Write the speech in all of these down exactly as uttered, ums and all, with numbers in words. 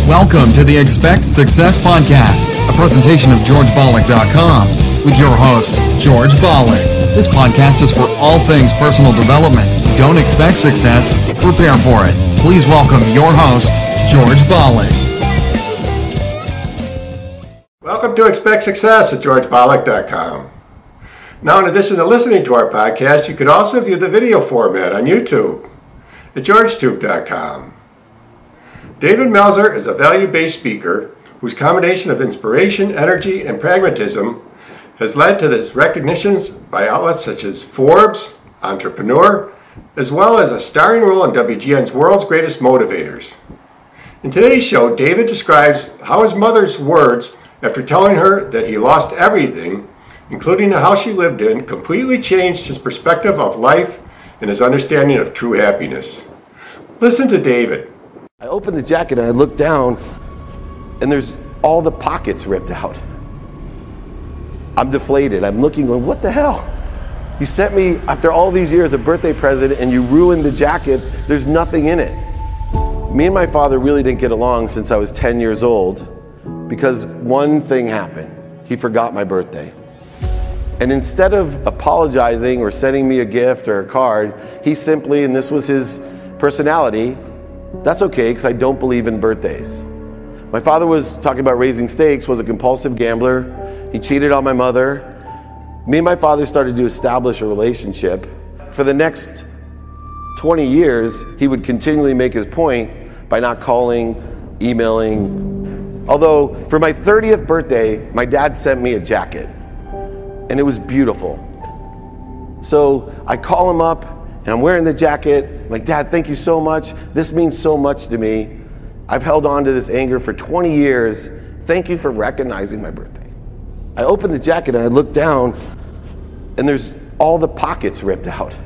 Welcome to the Expect Success Podcast, a presentation of George Bollick dot com with your host, George Bollick. This podcast is for all things personal development. Don't expect success, prepare for it. Please welcome your host, George Bollick. Welcome to Expect Success at George Bollick dot com. Now, in addition to listening to our podcast, you could also view the video format on YouTube at George Tube dot com. David Meltzer is a value-based speaker whose combination of inspiration, energy, and pragmatism has led to his recognitions by outlets such as Forbes, Entrepreneur, as well as a starring role in W G N's World's Greatest Motivators. In today's show, David describes how his mother's words after telling her that he lost everything, including the house she lived in, completely changed his perspective of life and his understanding of true happiness. Listen to David. I opened the jacket and I looked down and there's all the pockets ripped out. I'm deflated. I'm looking going, what the hell? You sent me, after all these years, a birthday present and you ruined the jacket. There's nothing in it. Me and my father really didn't get along since I was ten years old because one thing happened. He forgot my birthday. And instead of apologizing or sending me a gift or a card, he simply, and this was his personality, that's okay, because I don't believe in birthdays. My father was talking about raising stakes, was a compulsive gambler. He cheated on my mother. Me and my father started to establish a relationship. For the next twenty years, he would continually make his point by not calling, emailing. Although, for my thirtieth birthday, my dad sent me a jacket, and it was beautiful. So I call him up, and I'm wearing the jacket. I'm like, Dad, thank you so much. This means so much to me. I've held on to this anger for twenty years. Thank you for recognizing my birthday. I opened the jacket and I looked down and there's all the pockets ripped out.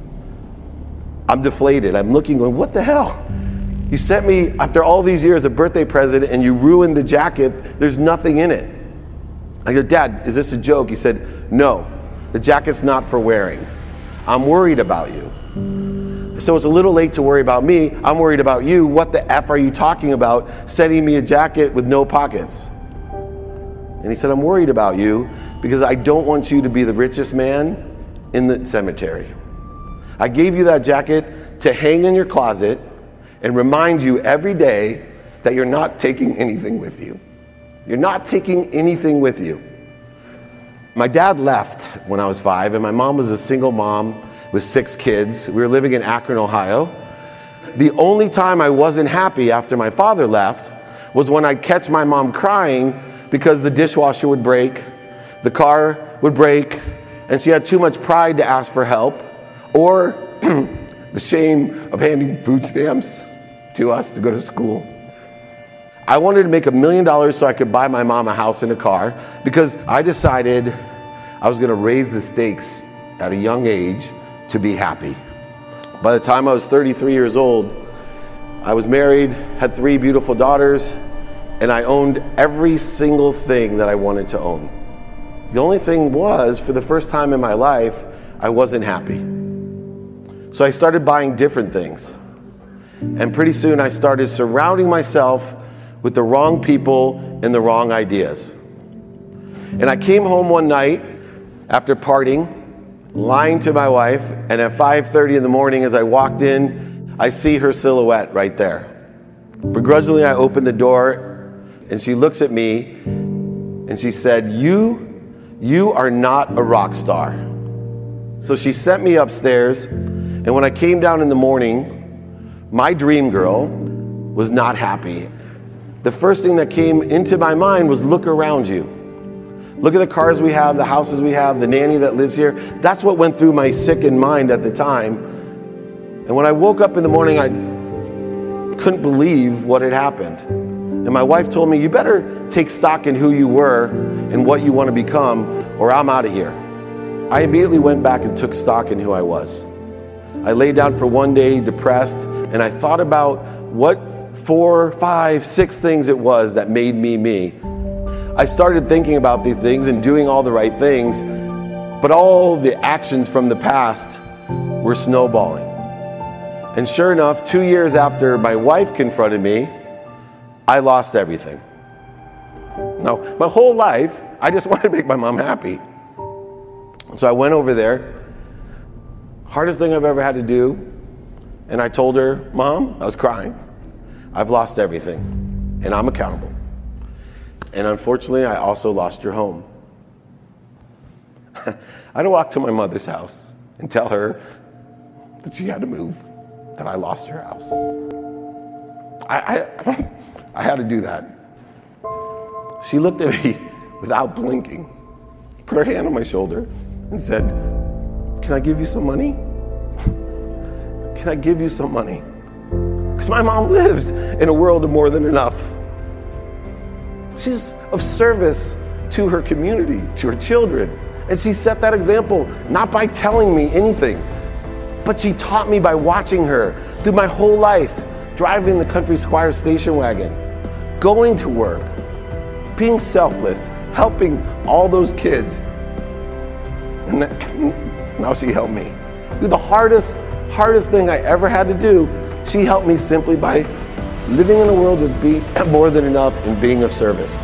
I'm deflated. I'm looking going, what the hell? You sent me, after all these years, a birthday present and you ruined the jacket. There's nothing in it. I go, Dad, is this a joke? He said, no, the jacket's not for wearing. I'm worried about you. So it's a little late to worry about me. I'm worried about you. What the F are you talking about sending me a jacket with no pockets? And he said, I'm worried about you because I don't want you to be the richest man in the cemetery. I gave you that jacket to hang in your closet and remind you every day that you're not taking anything with you. You're not taking anything with you. My dad left when I was five, and my mom was a single mom with six kids. We were living in Akron, Ohio. The only time I wasn't happy after my father left was when I'd catch my mom crying because the dishwasher would break, the car would break, and she had too much pride to ask for help, or the shame of handing food stamps to us to go to school. I wanted to make a million dollars so I could buy my mom a house and a car because I decided I was going to raise the stakes at a young age to be happy. By the time I was thirty-three years old, I was married, had three beautiful daughters, and I owned every single thing that I wanted to own. The only thing was, for the first time in my life, I wasn't happy. So I started buying different things. And pretty soon I started surrounding myself with the wrong people and the wrong ideas. And I came home one night after partying, lying to my wife, and at five thirty in the morning as I walked in, I see her silhouette right there. Begrudgingly, I opened the door and she looks at me and she said, you, you are not a rock star. So she sent me upstairs, and when I came down in the morning, my dream girl was not happy. The first thing that came into my mind was, look around you. Look at the cars we have, the houses we have, the nanny that lives here. That's what went through my sickened mind at the time. And when I woke up in the morning, I couldn't believe what had happened. And my wife told me, you better take stock in who you were and what you want to become, or I'm out of here. I immediately went back and took stock in who I was. I lay down for one day depressed, and I thought about what four, five, six things it was that made me me. I started thinking about these things and doing all the right things, but all the actions from the past were snowballing. And sure enough, two years after my wife confronted me, I lost everything. Now, my whole life, I just wanted to make my mom happy. So I went over there, hardest thing I've ever had to do, and I told her, Mom, I was crying, I've lost everything, and I'm accountable. And unfortunately, I also lost your home. I had to walk to my mother's house and tell her that she had to move, that I lost her house. I, I, I had to do that. She looked at me without blinking, put her hand on my shoulder and said, can I give you some money? Can I give you some money? Because my mom lives in a world of more than enough. She's of service to her community, to her children. And she set that example, not by telling me anything, but she taught me by watching her through my whole life, driving the Country Squire station wagon, going to work, being selfless, helping all those kids. And that, now she helped me. The hardest, hardest thing I ever had to do, she helped me simply by living in a world of be, more than enough and being of service.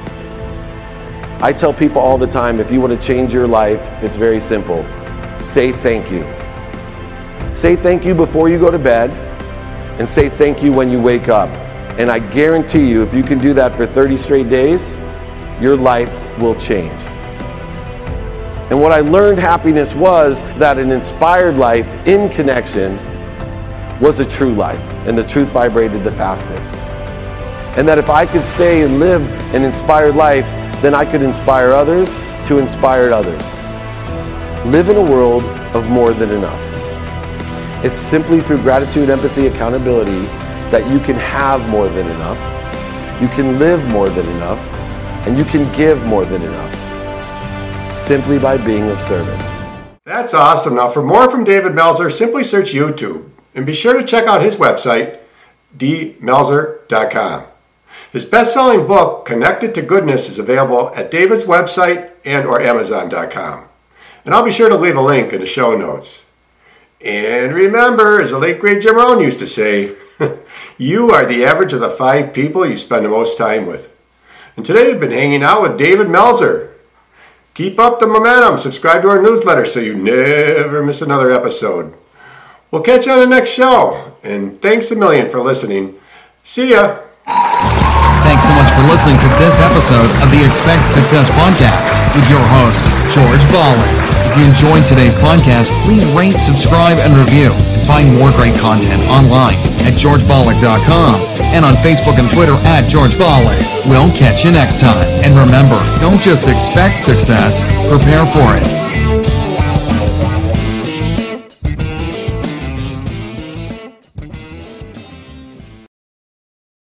I tell people all the time, if you want to change your life, it's very simple. Say thank you. Say thank you before you go to bed, and say thank you when you wake up. And I guarantee you, if you can do that for thirty straight days, your life will change. And what I learned happiness was that an inspired life in connection was a true life, and the truth vibrated the fastest. And that if I could stay and live an inspired life, then I could inspire others to inspire others. Live in a world of more than enough. It's simply through gratitude, empathy, accountability that you can have more than enough, you can live more than enough, and you can give more than enough, simply by being of service. That's awesome. Now, for more from David Meltzer, simply search YouTube, and be sure to check out his website, d meltzer dot com. His best-selling book, Connected to Goodness, is available at David's website and or amazon dot com. And I'll be sure to leave a link in the show notes. And remember, as the late great Jim Rohn used to say, you are the average of the five people you spend the most time with. And today I've been hanging out with David Meltzer. Keep up the momentum. Subscribe to our newsletter so you never miss another episode. We'll catch you on the next show. And thanks a million for listening. See ya. Thanks so much for listening to this episode of the Expect Success Podcast with your host, George Bolling. If you enjoyed today's podcast, please rate, subscribe, and review. And find more great content online at george bolling dot com and on Facebook and Twitter at George Bolling. We'll catch you next time. And remember, don't just expect success, prepare for it.